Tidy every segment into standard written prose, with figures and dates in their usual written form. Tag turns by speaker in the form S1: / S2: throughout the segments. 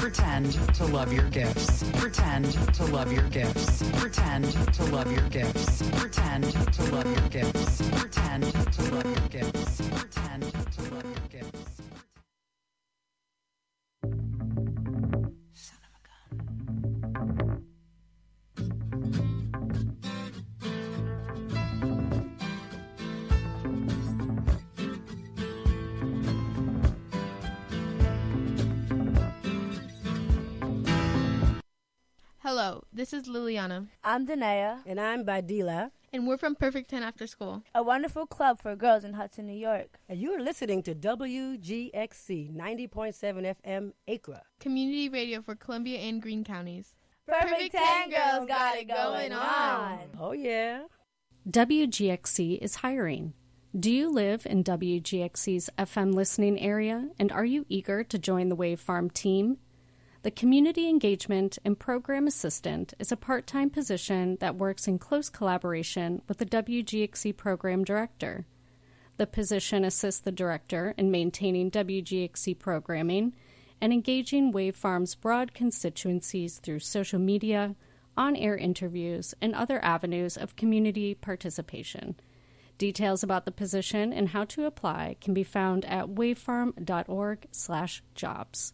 S1: Pretend to love your gifts. Pretend to love your gifts. Pretend to love your gifts. Pretend to love your gifts. Pretend to love your gifts. Pretend to love your gifts. Son of a gun.
S2: Hello, this is Liliana.
S3: I'm Danaya.
S4: And I'm Badila.
S2: And we're from Perfect 10 After School,
S3: a wonderful club for girls in Hudson, New York.
S4: And you're listening to WGXC 90.7 FM Acra.
S2: Community radio for Columbia and Greene counties.
S3: Perfect 10 girls got it going on.
S4: Oh, yeah.
S5: WGXC is hiring. Do you live in WGXC's FM listening area, and are you eager to join the Wave Farm team? The Community Engagement and Program Assistant is a part-time position that works in close collaboration with the WGXC Program Director. The position assists the Director in maintaining WGXC programming and engaging Wave Farm's broad constituencies through social media, on-air interviews, and other avenues of community participation. Details about the position and how to apply can be found at wavefarm.org/jobs.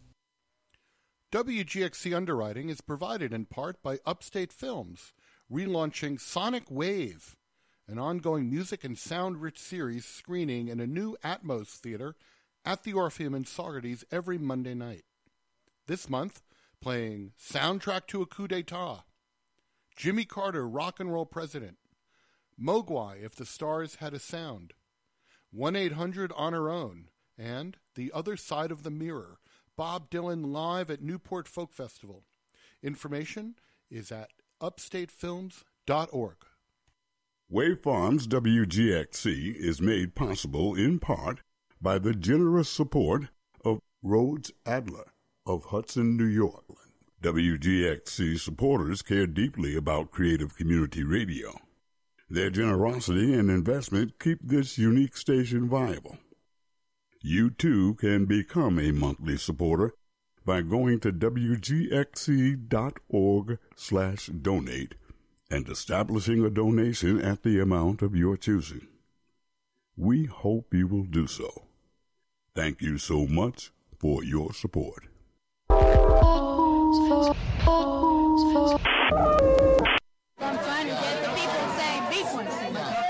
S6: WGXC underwriting is provided in part by Upstate Films, relaunching Sonic Wave, an ongoing music and sound-rich series screening in a new Atmos theater at the Orpheum in Saugerties every Monday night. This month, playing Soundtrack to a Coup d'etat, Jimmy Carter, Rock and Roll President, Mogwai, If the Stars Had a Sound, 1-800 On Her Own, and The Other Side of the Mirror, Bob Dylan live at Newport Folk Festival. Information is at upstatefilms.org.
S7: Wave Farms WGXC is made possible in part by the generous support of Rhodes Adler of Hudson, New York. WGXC supporters care deeply about creative community radio. Their generosity and investment keep this unique station viable. You, too, can become a monthly supporter by going to wgxc.org/donate and establishing a donation at the amount of your choosing. We hope you will do so. Thank you so much for your support.
S8: I'm trying to get the people saying frequency.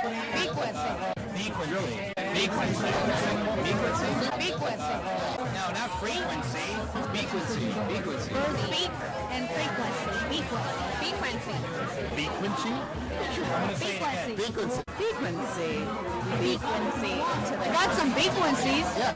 S9: No, not frequency. Frequency.
S8: Speak and frequency. Frequency. Frequency. Got some frequencies.
S9: Yeah.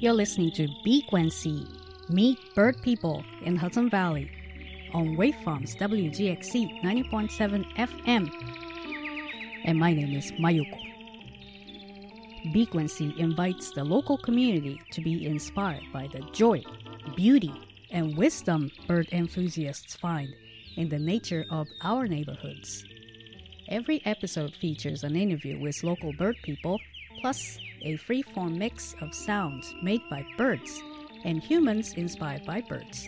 S10: You're listening to Bequency, Meet Bird People in Hudson Valley on Waveforms WGXC 90.7 FM. And my name is Mayuko. Bequency invites the local community to be inspired by the joy, beauty, and wisdom bird enthusiasts find in the nature of our neighborhoods. Every episode features an interview with local bird people, plus a free-form mix of sounds made by birds and humans inspired by birds.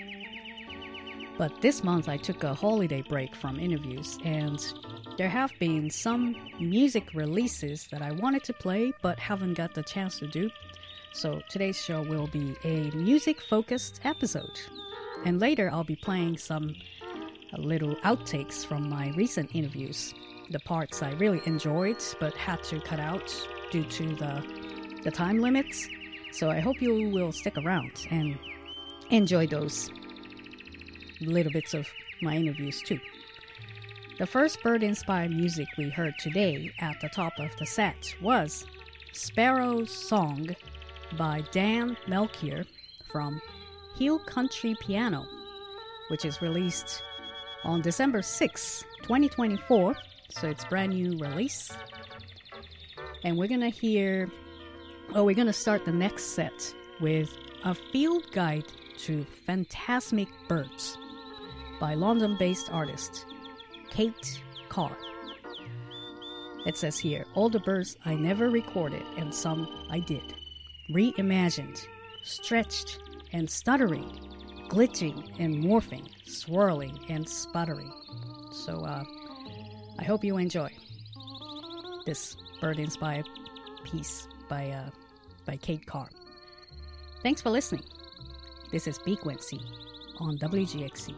S10: But this month I took a holiday break from interviews, and there have been some music releases that I wanted to play but haven't got the chance to do. So today's show will be a music-focused episode. And later I'll be playing some little outtakes from my recent interviews, the parts I really enjoyed but had to cut out due to the time limits. So I hope you will stick around and enjoy those little bits of my interviews too. The first bird-inspired music we heard today at the top of the set was Sparrow's Song by Dan Melchior from Hill Country Piano, which is released on December 6, 2024, so it's brand new release. And we're gonna start the next set with a field guide to phantasmic birds by London-based artist Kate Carr. It says here, all the birds I never recorded and some I did, reimagined, stretched and stuttering, glitching and morphing, swirling and sputtering. So I hope you enjoy this bird-inspired piece by Kate Carr. Thanks for listening. This is Bequency on WGXC.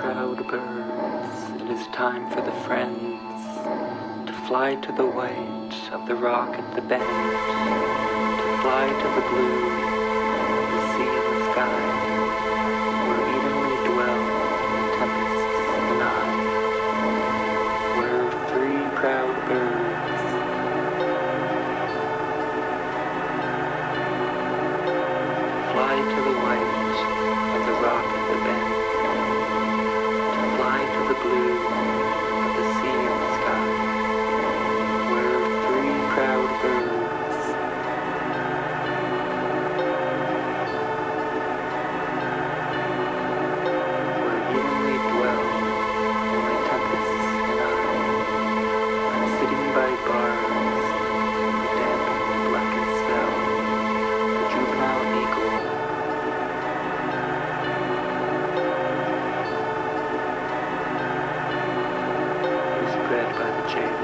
S11: proud birds, it is time for the friends to fly to the white of the rock at the bend, to fly to the blue of the sea and the sky, where evenly dwell tempests and I, where three proud birds fly to the white of the rock at the bend, to fly to the blue of the sea and the sky, where three proud birds where evenly dwell only tempests and I'm sitting by bars in the dampened blackened cell, the juvenile eagle is bred by the jail.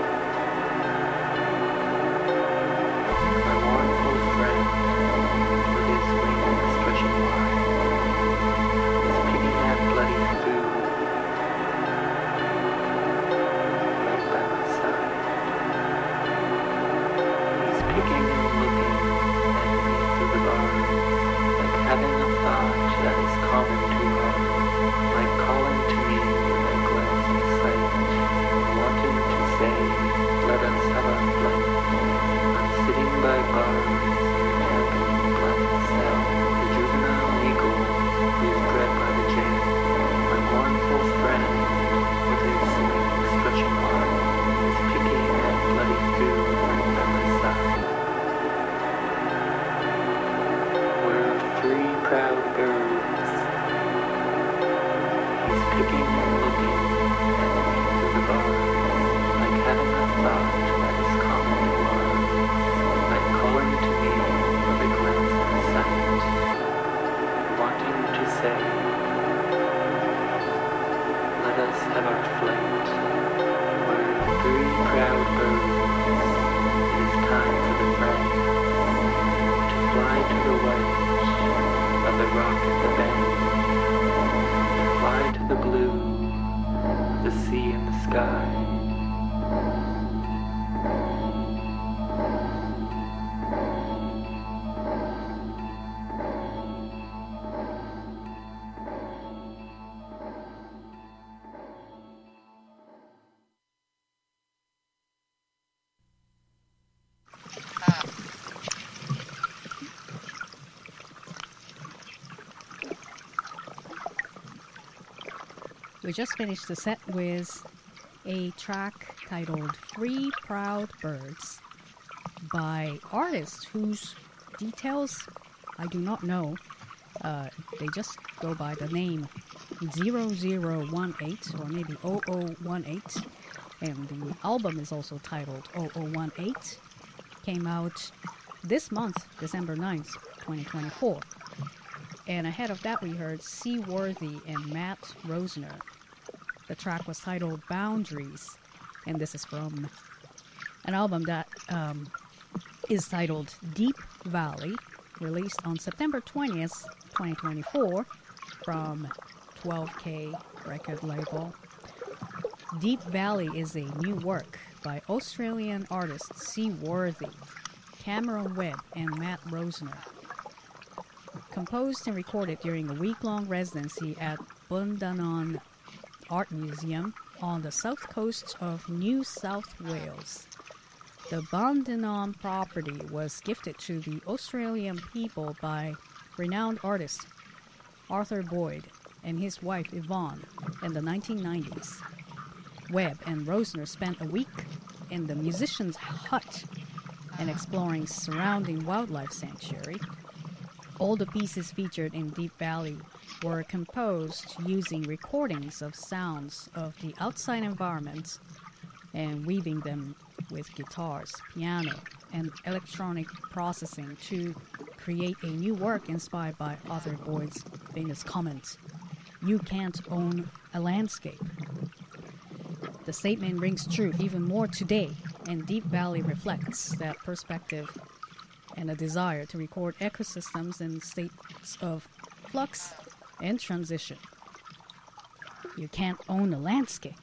S11: My mournful friend, with his wings stretching wide, is picking at bloody food right by my side. He's picking and looking at me through the bars, like having a thought that is common to all, like calling to me with a glance of sight, wanting to say, let us have a flight. I'm sitting by bars in the dampened black cell, the juvenile eagle who is bred by the jail. My mournful friend, with his wings stretching wide, is picking at bloody food right by my side. We're three proud birds. He's picking and looking at me through the bars, like having a thought that is common to us, like calling to me with a glance of sight, wanting to say, let us have our flight. We're three proud birds. It is time for the friends to fly to the white of the rock at the bend, to fly to the blue, the sea and the sky.
S10: We just finished the set with a track titled Three Proud Birds by artists whose details I do not know. They just go by the name 0018 or maybe 0018, and the album is also titled 0018. Came out this month, December 9th, 2024. And ahead of that we heard Seaworthy and Matt Rosner. The track was titled Boundaries, and this is from an album that is titled Deep Valley, released on September 20th, 2024 from 12K record label. Deep Valley is a new work by Australian artists Seaworthy, Cameron Webb, and Matt Rosner. Composed and recorded during a week-long residency at Bundanon Art Museum on the south coast of New South Wales. The Bundanon property was gifted to the Australian people by renowned artist Arthur Boyd and his wife Yvonne in the 1990s. Webb and Rosner spent a week in the musician's hut and exploring surrounding wildlife sanctuary. All the pieces featured in Deep Valley were composed using recordings of sounds of the outside environment and weaving them with guitars, piano, and electronic processing to create a new work inspired by Arthur Boyd's famous comment, "You can't own a landscape." The statement rings true even more today, and Deep Valley reflects that perspective and a desire to record ecosystems in states of flux and transition. You Can't Own a Landscape.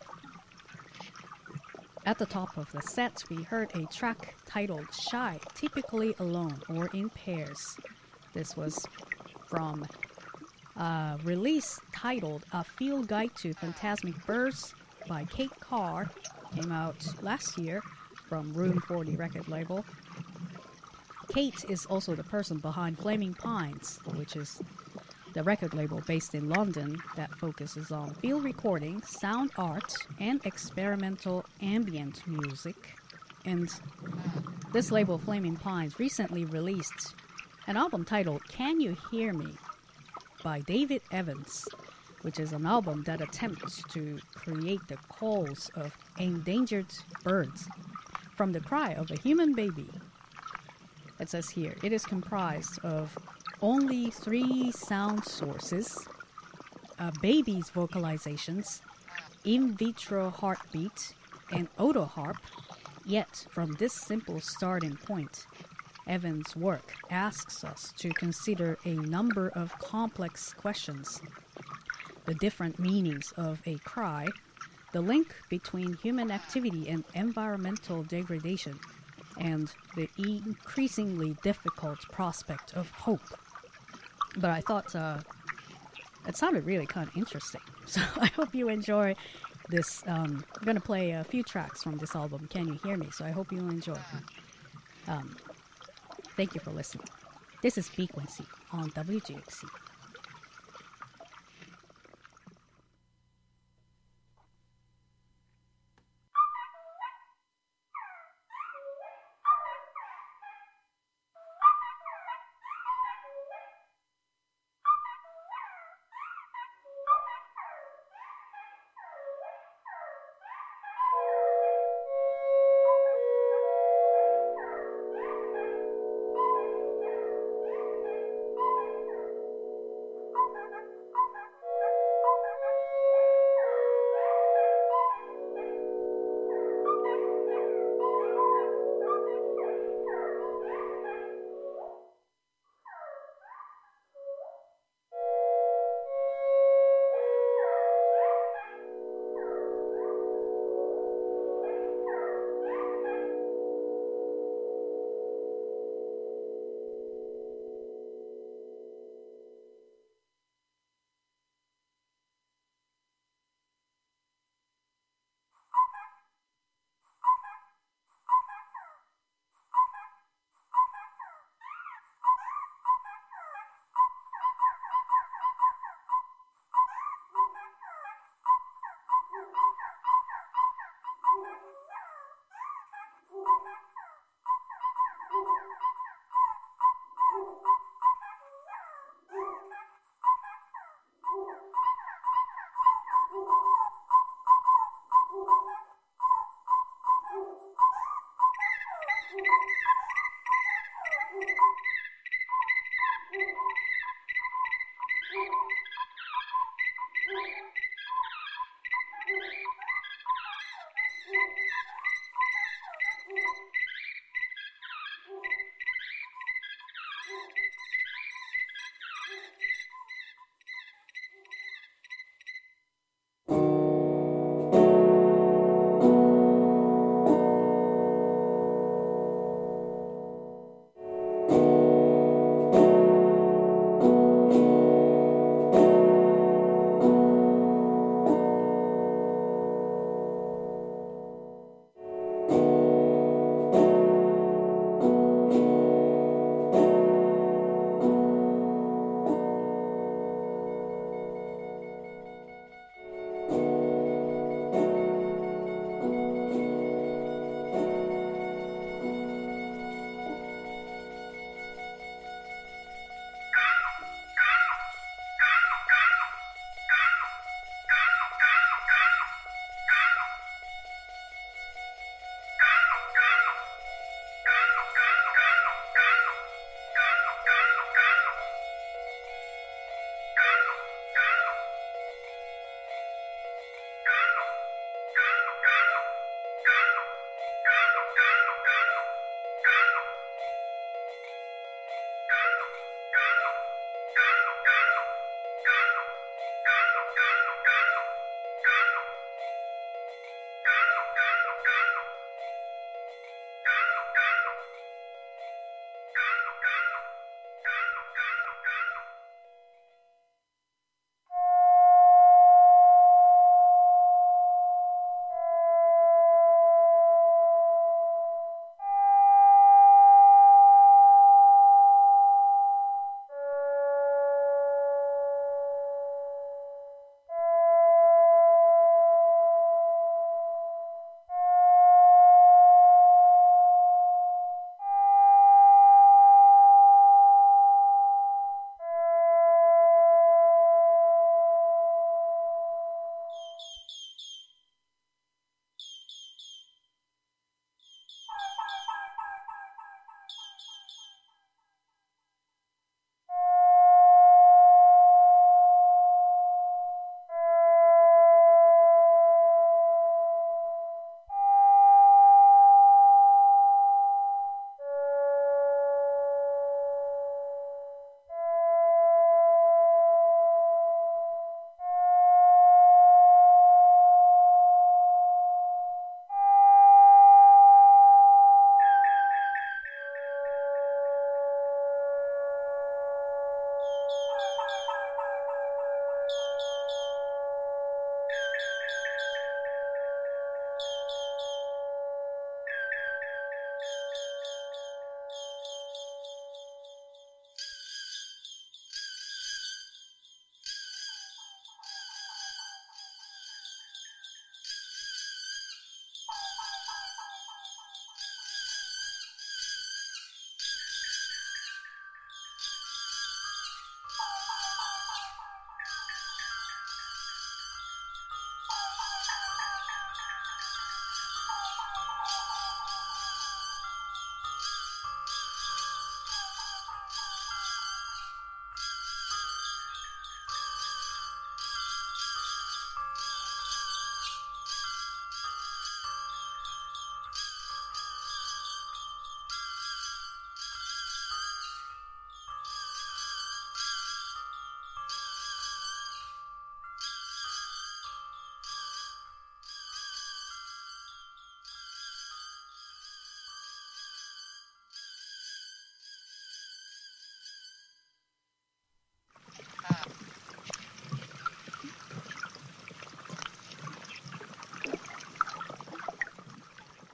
S10: At the top of the set, we heard a track titled Shy, Typically Alone or in Pairs. This was from a release titled A Field Guide to Phantasmic Birds by Kate Carr. Came out last year from Room 40 record label. Kate is also the person behind Flaming Pines, which is the record label based in London that focuses on field recording, sound art, and experimental ambient music. And this label, Flaming Pines, recently released an album titled Can You Hear Me by David Evans, which is an album that attempts to create the calls of endangered birds from the cry of a human baby. It says here, it is comprised of only 3 sound sources, a baby's vocalizations, in vitro heartbeat, and autoharp. Yet, from this simple starting point, Evans' work asks us to consider a number of complex questions. The different meanings of a cry, the link between human activity and environmental degradation, and the increasingly difficult prospect of hope. But I thought it sounded really kind of interesting. So I hope you enjoy this. I'm going to play a few tracks from this album, Can You Hear Me? So I hope you'll enjoy. Thank you for listening. This is Frequency on WGXC.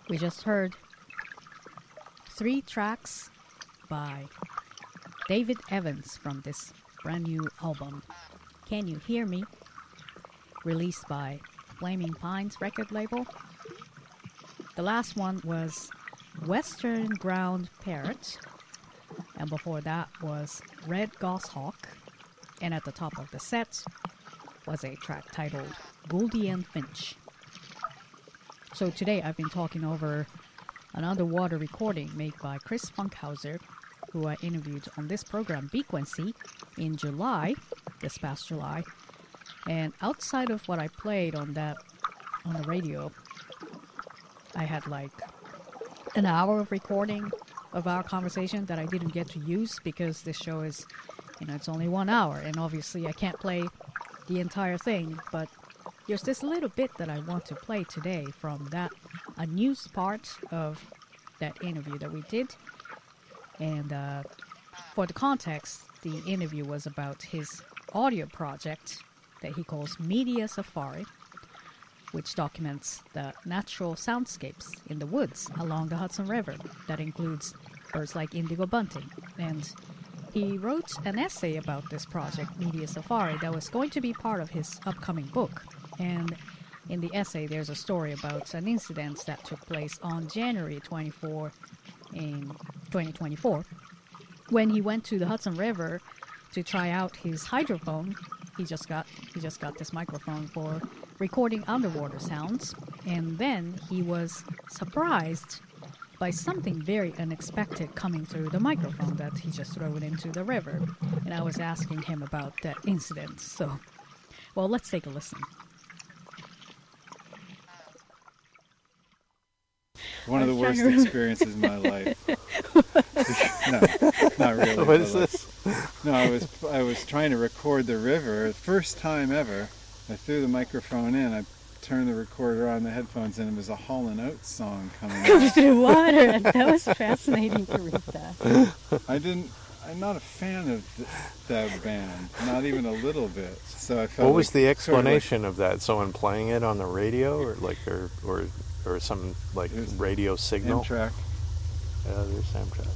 S10: We just heard 3 tracks by David Evans from this brand new album, Can You Hear Me? Released by Flaming Pines record label. The last one was Western Ground Parrot, and before that was Red Goshawk, and at the top of the set was a track titled Goldie and Finch. So today I've been talking over an underwater recording made by Chris Funkhauser, who I interviewed on this program, Bequency, in July, this past July. And outside of what I played on the radio, I had like an hour of recording of our conversation that I didn't get to use because this show is, it's only 1 hour, and obviously I can't play the entire thing, but there's this little bit that I want to play today from a news part of that interview that we did. And for the context, the interview was about his audio project that he calls Media Safari, which documents the natural soundscapes in the woods along the Hudson River. That includes birds like indigo bunting. And he wrote an essay about this project, Media Safari, that was going to be part of his upcoming book. And in the essay, there's a story about an incident that took place on January 24 in 2024, when he went to the Hudson River to try out his hydrophone. He just got this microphone for recording underwater sounds, and then he was surprised by something very unexpected coming through the microphone that he just threw it into the river. And I was asking him about that incident. So, well, let's take a listen.
S12: One of the worst experiences in my life. No, not really.
S13: What is this?
S12: No, I was trying to record the river. First time ever, I threw the microphone in. I turned the recorder on the headphones, and it was a Hall & Oates song coming
S10: out. Through water. That was fascinating to read that.
S12: I'm not a fan of that band, not even a little bit. So I felt.
S13: What was the explanation of that? Someone playing it on the radio, or some like radio signal?
S12: Amtrak.
S13: Yeah, there's Amtrak.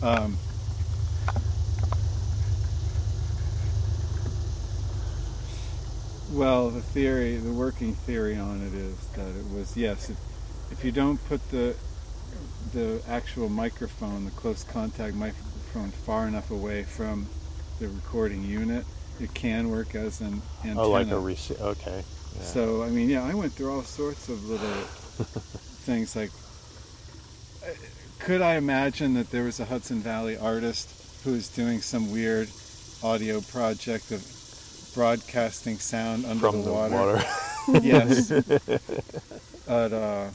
S12: Well, the working theory on it is that it was, yes, if you don't put the actual microphone, the close contact microphone, far enough away from the recording unit, it can work as an antenna.
S13: Oh, like a receiver. Okay.
S12: Yeah. So, I went through all sorts of little things like, could I imagine that there was a Hudson Valley artist who was doing some weird audio project of broadcasting sound under the water? Yes. But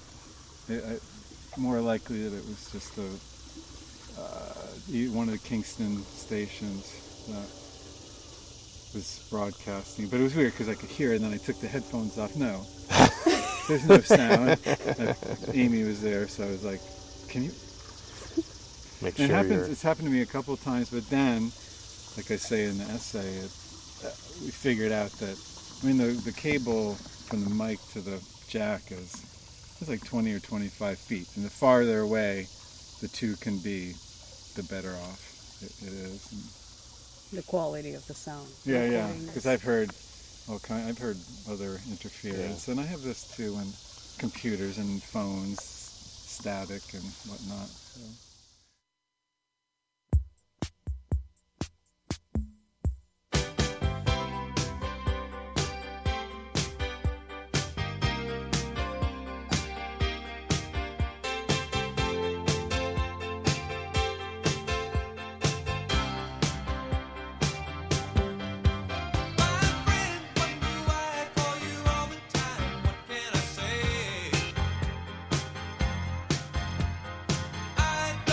S12: more likely that it was just one of the Kingston stations that was broadcasting. But it was weird because I could hear it, and then I took the headphones off. No. There's no sound. Amy was there, so I was like, can you...
S13: Make sure
S12: it's happened to me a couple of times, but then, like I say in the essay, we figured out that, the cable from the mic to the jack is like 20 or 25 feet, and the farther away the two can be, the better off it is. And
S10: the quality of the sound.
S12: Yeah, because I've heard other interference, and I have this too in computers and phones, static and whatnot. So.
S14: I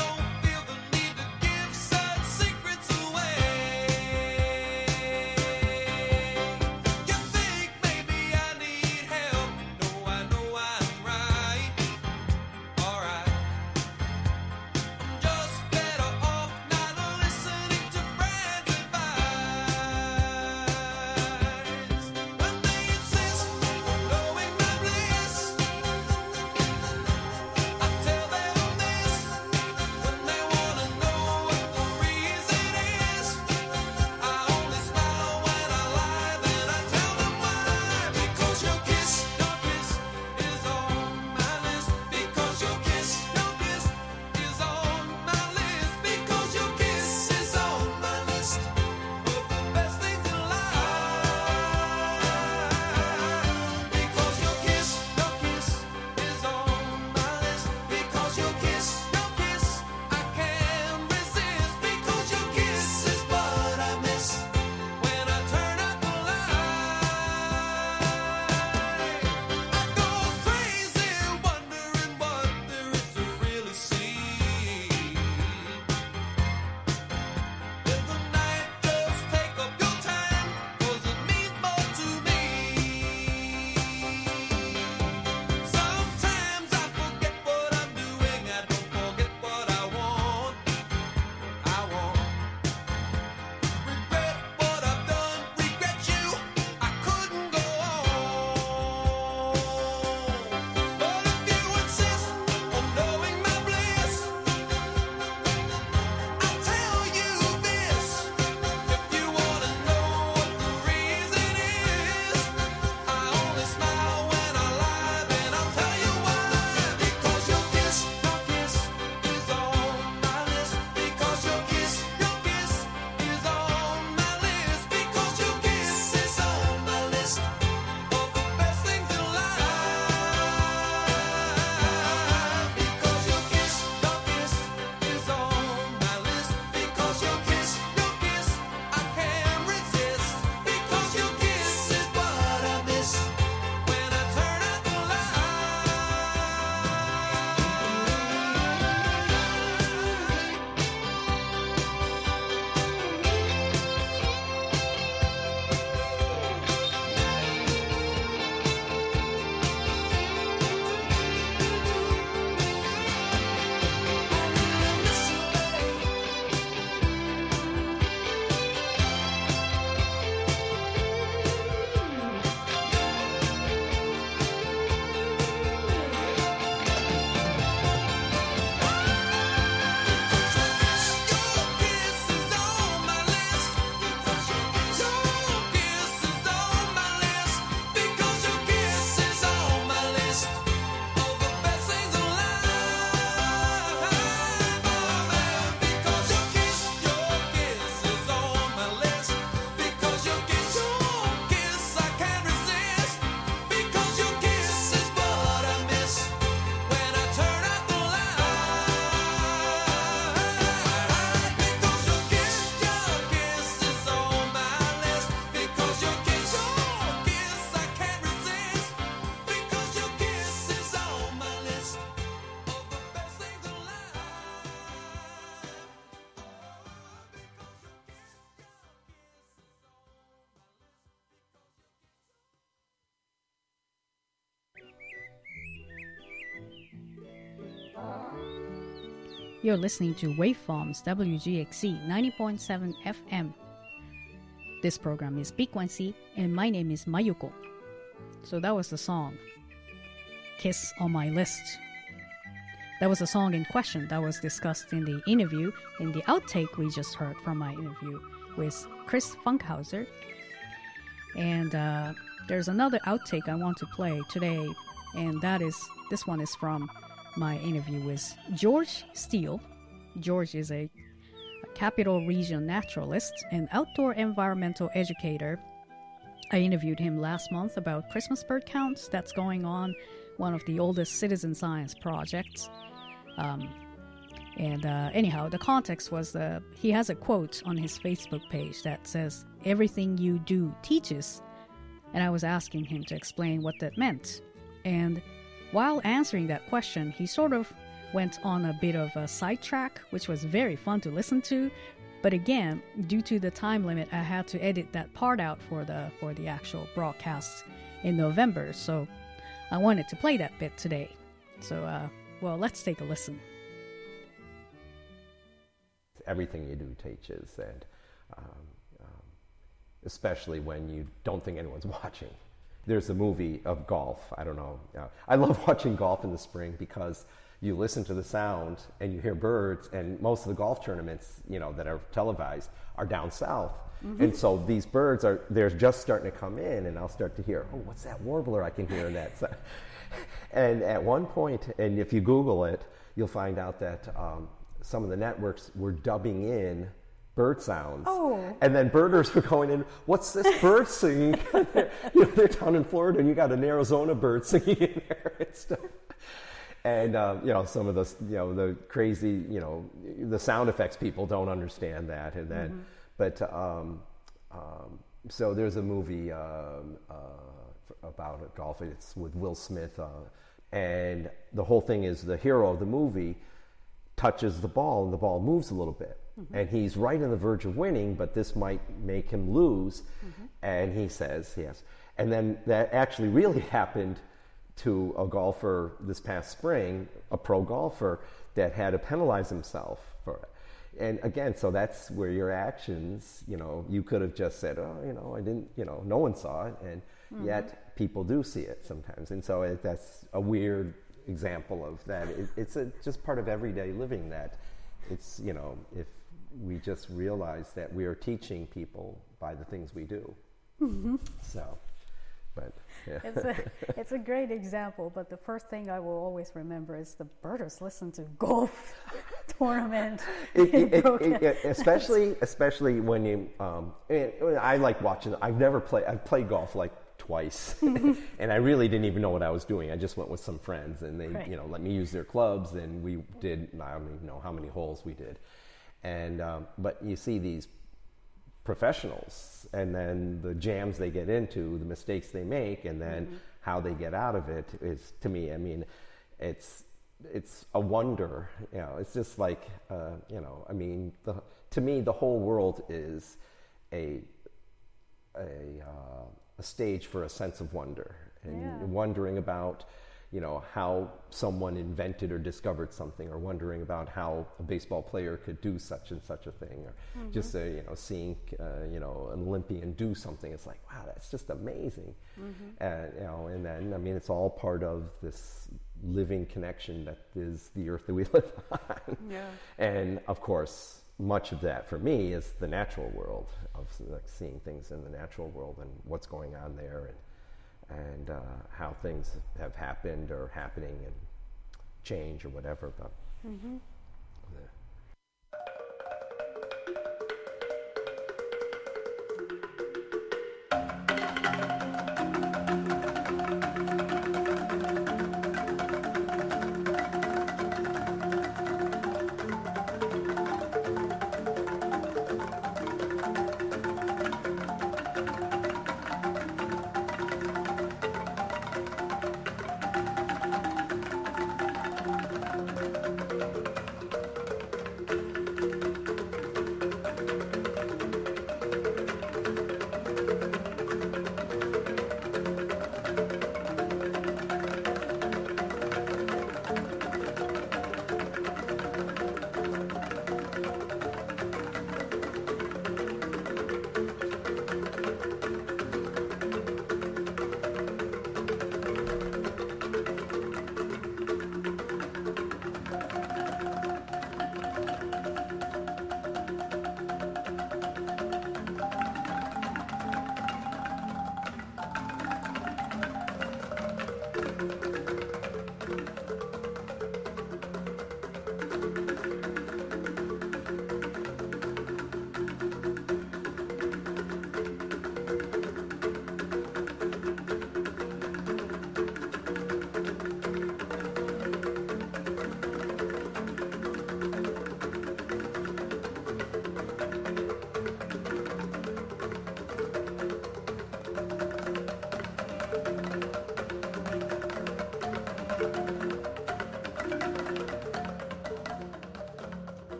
S10: You're listening to Waveforms WGXC 90.7 FM. This program is Frequency, and my name is Mayuko. So that was the song, Kiss on My List. That was the song in question that was discussed in the interview, in the outtake we just heard from my interview with Chris Funkhauser. And there's another outtake I want to play today, and this one is from my interview with George Steele. George is a Capital Region naturalist and outdoor environmental educator. I interviewed him last month about Christmas bird counts that's going on, one of the oldest citizen science projects. Anyhow, the context was he has a quote on his Facebook page that says, "Everything you do teaches." And I was asking him to explain what that meant. And while answering that question, he sort of went on a bit of a sidetrack, which was very fun to listen to. But again, due to the time limit, I had to edit that part out for the actual broadcast in November. So I wanted to play that bit today. So, let's take a listen.
S14: Everything you do teaches, and especially when you don't think anyone's watching. There's a movie of golf. I don't know. I love watching golf in the spring because you listen to the sound and you hear birds, and most of the golf tournaments, that are televised are down south. Mm-hmm. And so these birds they're just starting to come in, and I'll start to hear, oh, what's that warbler I can hear in that? And at one point, and if you Google it, you'll find out that some of the networks were dubbing in bird sounds. Oh. And then birders were going in, what's this bird singing? They're down in Florida, and you got an Arizona bird singing in there and stuff. And, some of the crazy, the sound effects, people don't understand that. And then, so there's a movie about golf. It's with Will Smith. And the whole thing is the hero of the movie touches the ball, and the ball moves a little bit. Mm-hmm. And he's right on the verge of winning, but this might make him lose. Mm-hmm. And he says, yes. And then that actually really happened to a golfer this past spring, a pro golfer that had to penalize himself for it. And again, so that's where your actions, you could have just said, oh, I didn't, no one saw it, and yet people do see it sometimes. And so that's a weird example of that. It's just part of everyday living, that it's, if we just realize that we are teaching people by the things we do. Mm-hmm. So. But, yeah.
S10: It's a great example, but the first thing I will always remember is the birders listen to golf tournament.
S14: Especially when you, I like watching. I've played golf like twice, and I really didn't even know what I was doing. I just went with some friends, and they, let me use their clubs, and we did. I don't even know how many holes we did, and but you see these professionals, and then the jams they get into, the mistakes they make, and then how they get out of it is, to me, it's a wonder. It's just like, to me, the whole world is a stage for a sense of wonder, and wondering about, how someone invented or discovered something, or wondering about how a baseball player could do such and such a thing, or just seeing an Olympian do something. It's like, wow, that's just amazing. And then it's all part of this living connection that is the earth that we live on. Yeah. And of course, much of that for me is the natural world, of like seeing things in the natural world and what's going on there, and how things have happened or happening and change or whatever. But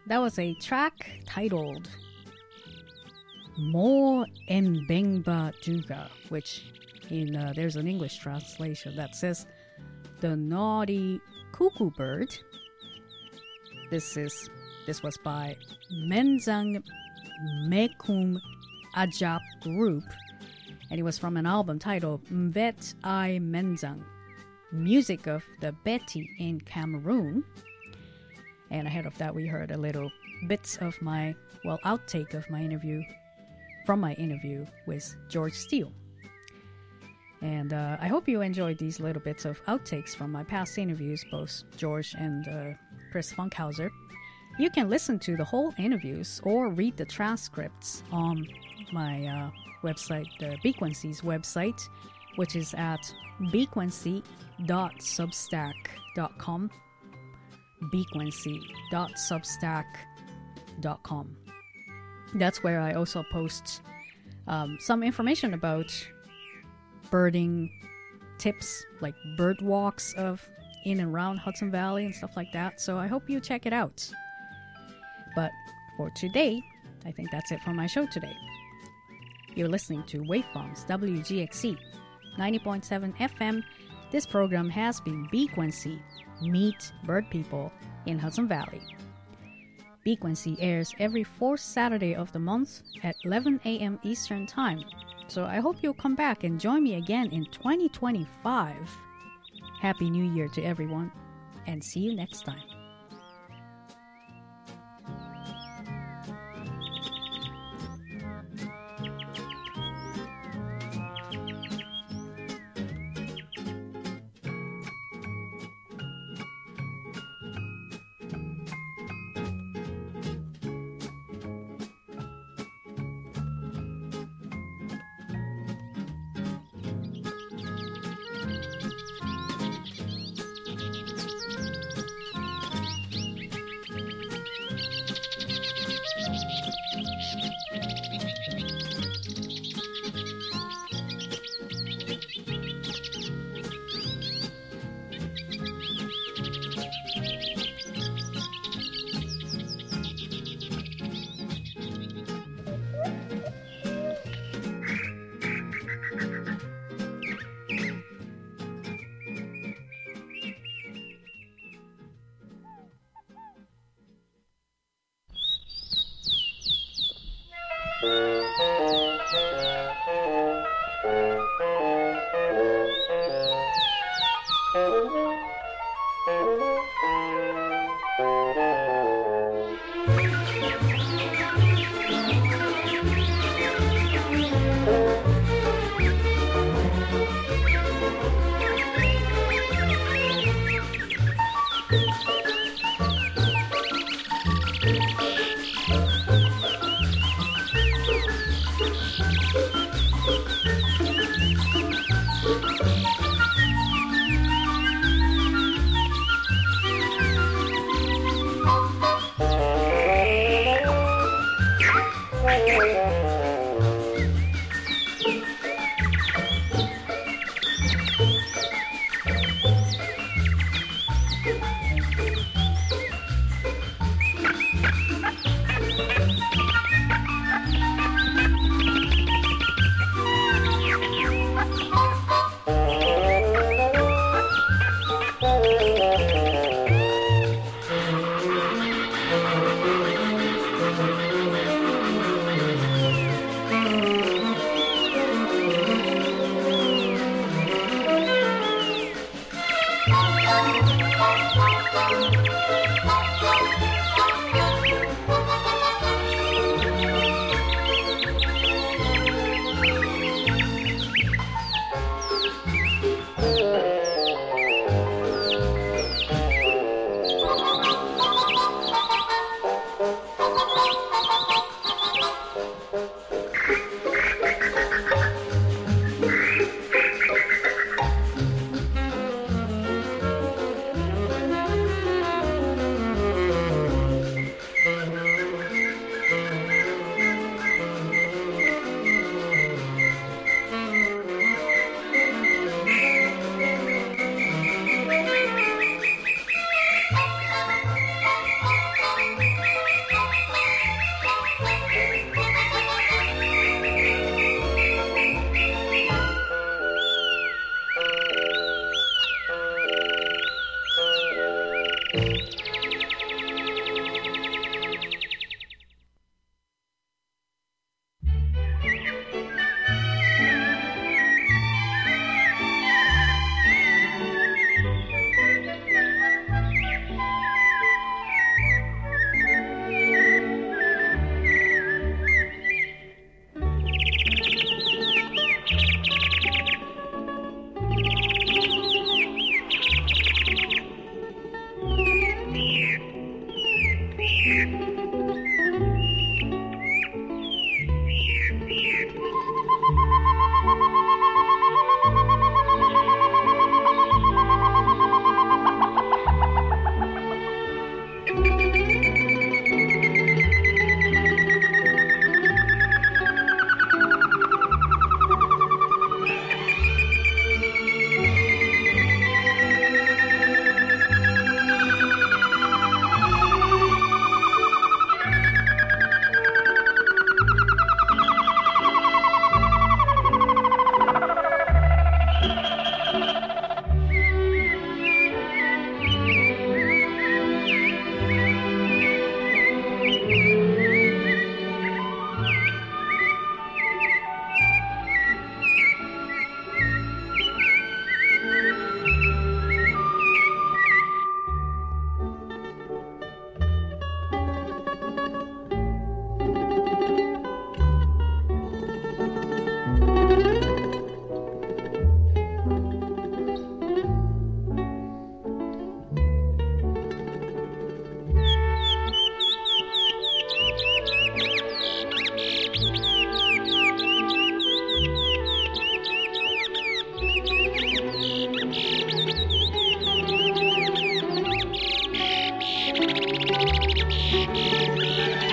S10: that was a track titled Mo Mbengba Juga, which there's an English translation that says the naughty cuckoo bird. This was by Menzang Mekum Ajap Group, and it was from an album titled Mvet I Menzang, music of the Betty in Cameroon. And ahead of that, we heard a little bits of outtake of my interview with George Steele. And I hope you enjoyed these little bits of outtakes from my past interviews, both George and Chris Funkhauser. You can listen to the whole interviews or read the transcripts on my website, the Bequency's website, which is at bequency.substack.com. bequency.substack.com. That's where I also post some information about birding tips, like bird walks in and around Hudson Valley and stuff like that. So I hope you check it out. But for today, I think that's it for my show today. You're listening to Waveforms WGXC 90.7 FM. This program has been Bequency, Meet Bird People in Hudson Valley. Bequency airs every fourth Saturday of the month at 11 a.m. Eastern Time. So I hope you'll come back and join me again in 2025. Happy New Year to everyone, and see you next time.
S3: Thank you.
S15: Yeah.